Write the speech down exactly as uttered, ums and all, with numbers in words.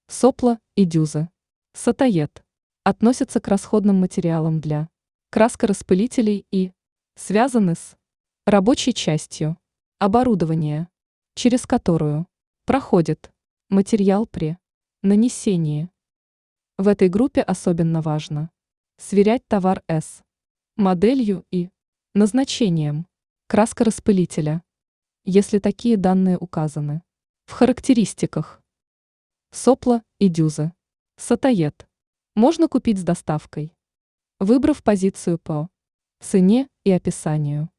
Сопла и дюзы. Сатаед. Относятся к расходным материалам для краскораспылителей и связаны с рабочей частью оборудования, через которую проходит материал при нанесении. В этой группе особенно важно сверять товар с моделью и назначением краскораспылителя, если такие данные указаны в характеристиках. Сопла и дюзы. Сатаед. Можно купить с доставкой, выбрав позицию по цене и описанию.